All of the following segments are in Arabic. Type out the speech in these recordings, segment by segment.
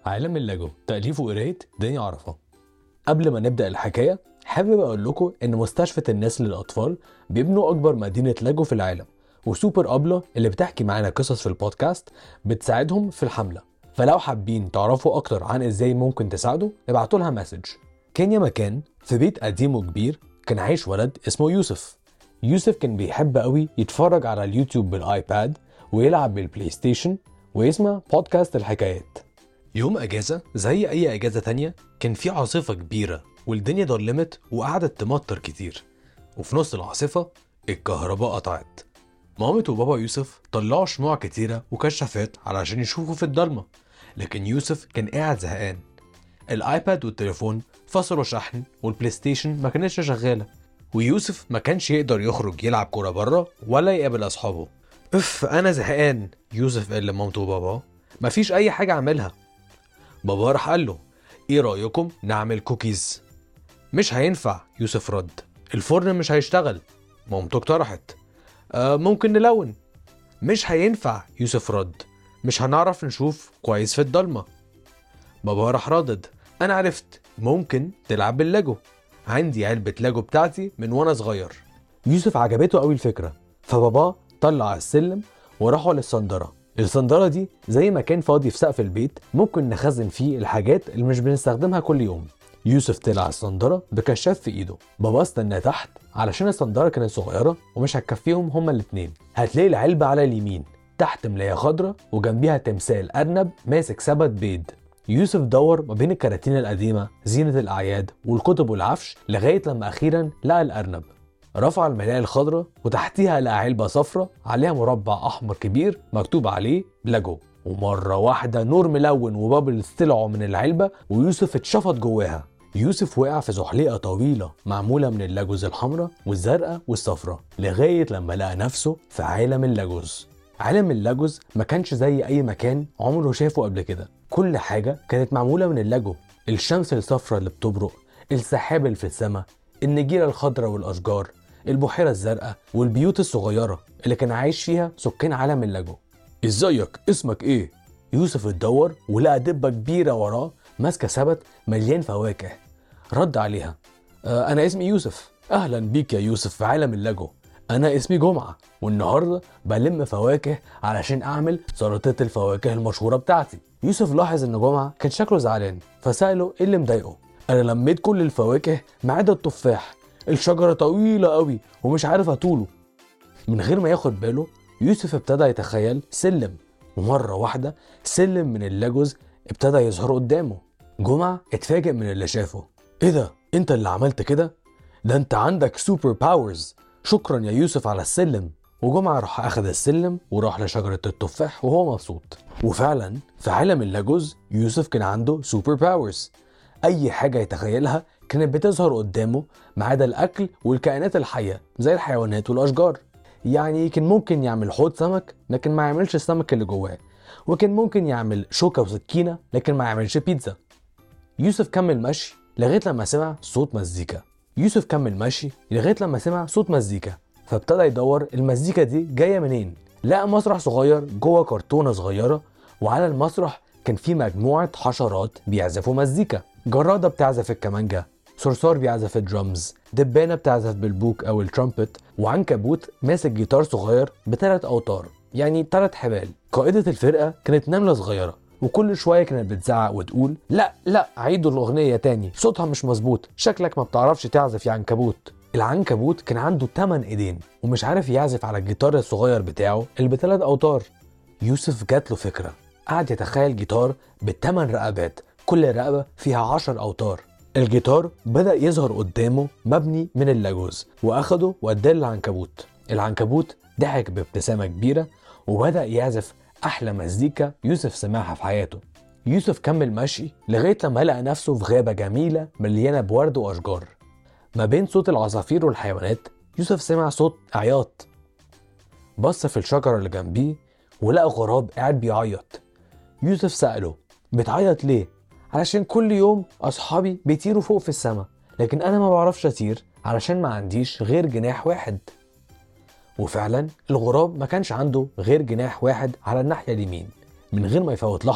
عالم الليجو تأليف وقراية داني عرفة. قبل ما نبدأ الحكاية حابب أقول لكم إن مستشفى الناس للأطفال بيبنوا أكبر مدينة ليجو في العالم، وسوبر أبلة اللي بتحكي معانا قصص في البودكاست بتساعدهم في الحملة. فلو حابين تعرفوا أكتر عن إزاي ممكن تساعدوا ابعتوا لها مسج. كان مكان في بيت قديم وكبير كان عايش ولد اسمه يوسف. يوسف كان بيحب قوي يتفرج على اليوتيوب بالآيباد ويلعب بالبلاي ستيشن ويسمع بودكاست الحكايات. يوم اجازه زي اي اجازه تانية كان في عاصفه كبيره والدنيا ضلمت وقعدت تمطر كتير، وفي نص العاصفه الكهرباء قطعت. مامة وبابا يوسف طلعوا شموع كتيره وكشافات علشان يشوفوا في الضلمه، لكن يوسف كان قاعد زهقان. الايباد والتليفون فصلوا شحن والبلاي ستيشن ما كانتش شغاله، ويوسف ما كانش يقدر يخرج يلعب كوره بره ولا يقابل اصحابه. انا زهقان، يوسف قال لمامته وبابا، مفيش اي حاجه اعملها. بابا راح قال له ايه رأيكم نعمل كوكيز؟ مش هينفع، يوسف رد، الفرن مش هيشتغل. مامته اقترحت ممكن نلون. مش هينفع، يوسف رد، مش هنعرف نشوف كويس في الضلمة. بابا راح ردد انا عرفت، ممكن تلعب بالليجو، عندي علبة ليجو بتاعتي من وانا صغير. يوسف عجبته قوي الفكرة، فبابا طلع السلم وراحوا للصندرة. الصندرة دي زي مكان فاضي في سقف البيت ممكن نخزن فيه الحاجات اللي مش بنستخدمها كل يوم. يوسف طلع الصندرة بكشاف في ايده. بابا استنى تحت علشان الصندرة كانت صغيرة ومش هتكفيهم هما الاتنين. هتلاقي العلبة على اليمين تحت ملاية خضرة وجنبيها تمثال أرنب ماسك سبت بيض. يوسف دور ما بين الكراتين القديمة، زينة الأعياد والكتب والعفش، لغاية لما أخيرا لقى الأرنب. رفع الملاية الخضراء وتحتيها لقى علبة صفرة عليها مربع أحمر كبير مكتوب عليه ليجو. ومرة واحدة نور ملون وبابلز طلعوا من العلبة ويوسف اتشفط جواها. يوسف وقع في زحليقة طويلة معمولة من الليجوز الحمراء والزرقاء والصفراء، لغاية لما لقى نفسه في عالم الليجوز. عالم الليجوز ما كانش زي أي مكان عمره شافه قبل كده. كل حاجة كانت معمولة من الليجو، الشمس الصفراء اللي بتبرق، السحاب اللي في السماء، النجيلة الخضراء والأشجار، البحيرة الزرقاء والبيوت الصغيرة اللي كان عايش فيها سكان عالم الليجو. ازيك، اسمك ايه؟ يوسف اتدور ولقى دبة كبيرة وراه ماسكة سبت مليان فواكه. رد عليها انا اسمي يوسف. اهلا بيك يا يوسف في عالم الليجو. انا اسمي جمعة والنهاردة بلم فواكه علشان اعمل سلطة الفواكه المشهورة بتاعتي. يوسف لاحظ ان جمعة كان شكله زعلان فسأله ايه اللي مضايقه. انا لميت كل الفواكه ما عدا التفاح، الشجرة طويلة قوي ومش عارف اطوله. من غير ما ياخد باله يوسف ابتدى يتخيل سلم، ومرة واحدة سلم من الليجوز ابتدى يظهر قدامه. جمعة اتفاجئ من اللي شافه. ايه ده، انت اللي عملت كده؟ ده انت عندك سوبر باورز، شكرا يا يوسف على السلم. وجمعة راح اخد السلم وراح لشجرة التفاح وهو مبسوط. وفعلا في عالم الليجوز يوسف كان عنده سوبر باورز، اي حاجة يتخيلها كانت بتظهر قدامه ما عدا الاكل والكائنات الحية زي الحيوانات والاشجار. يعني كان ممكن يعمل حوض سمك لكن ما يعملش السمك اللي جواه، وكان ممكن يعمل شوكة وسكينة لكن ما يعملش بيتزا. يوسف كمل مشي لغاية لما سمع صوت مزيكا. فابتدى يدور المزيكا دي جاية منين. لقى مسرح صغير جوه كرتونة صغيرة، وعلى المسرح كان في مجموعة حشرات بيعزفوا مزيكا. جرادة بتعزف الكمانجا، صرصار بيعزف الدرامز، دبانة بتعزف بالبوك أو الترامبت، وعنكبوت ماسك جيتار صغير ب3 أوتار يعني 3 حبال. قائدة الفرقة كانت نملة صغيرة وكل شوية كانت بتزعق وتقول لا عيدوا الأغنية تاني، صوتها مش مظبوط، شكلك ما بتعرفش تعزف يا عنكبوت. العنكبوت كان عنده 8 ايدين ومش عارف يعزف على الجيتار الصغير بتاعه اللي ب3 أوتار. يوسف جات له فكرة، قعد يتخيل جيتار ب8 رقبات، كل رقبة فيها 10 أوتار. الجيتار بدأ يظهر قدامه مبني من الليجوز وأخده واداه للعنكبوت. العنكبوت ضحك بابتسامة كبيرة وبدأ يعزف أحلى مزيكا يوسف سمعها في حياته. يوسف كمل مشي لغاية لما لقى نفسه في غابة جميلة مليانة بورد وأشجار. ما بين صوت العصافير والحيوانات يوسف سمع صوت عياط. بص في الشجرة اللي جنبيه ولقى غراب قاعد بيعيط. يوسف سأله بتعيط ليه؟ علشان كل يوم أصحابي بيطيروا فوق في السماء، لكن أنا ما بعرفش أطير علشان ما عنديش غير جناح واحد. وفعلا الغراب ما كانش عنده غير جناح واحد على الناحية اليمين. من غير ما يفوت لحظة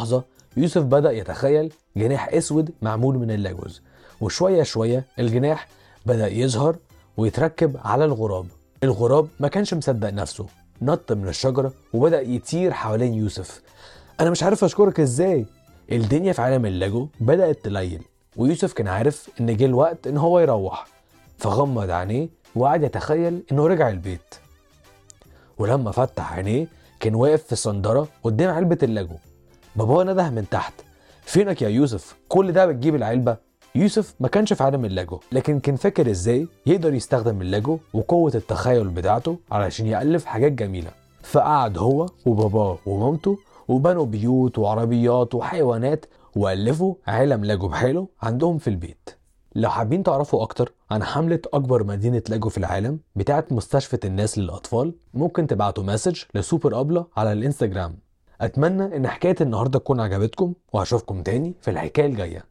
يوسف بدأ يتخيل جناح اسود معمول من اللاجوز، وشوية شوية الجناح بدأ يظهر ويتركب على الغراب. الغراب ما كانش مصدق نفسه، نط من الشجرة وبدأ يطير حوالين يوسف. انا مش عارف اشكرك ازاي. الدنيا في عالم اللاجو بدأت تليل، ويوسف كان عارف ان جه الوقت ان هو يروح، فغمض عينيه وقعد يتخيل انه رجع البيت. ولما فتح عينيه كان واقف في صندرة قدام علبة اللاجو. باباه نده من تحت: فينك يا يوسف؟ كل ده بتجيب العلبة؟ يوسف ما كانش في عالم اللاجو، لكن كان فاكر ازاي يقدر يستخدم اللاجو وقوة التخيل بتاعته علشان يألف حاجات جميلة. فقعد هو وباباه ومامته وبنوا بيوت وعربيات وحيوانات، وألفوا عالم لاجو بحاله عندهم في البيت. لو حابين تعرفوا أكتر عن حملة أكبر مدينة لاجو في العالم بتاعة مستشفى الناس للأطفال، ممكن تبعتوا مسج لسوبر أبلة على الانستجرام. أتمنى إن حكاية النهاردة تكون عجبتكم، وهشوفكم تاني في الحكاية الجاية.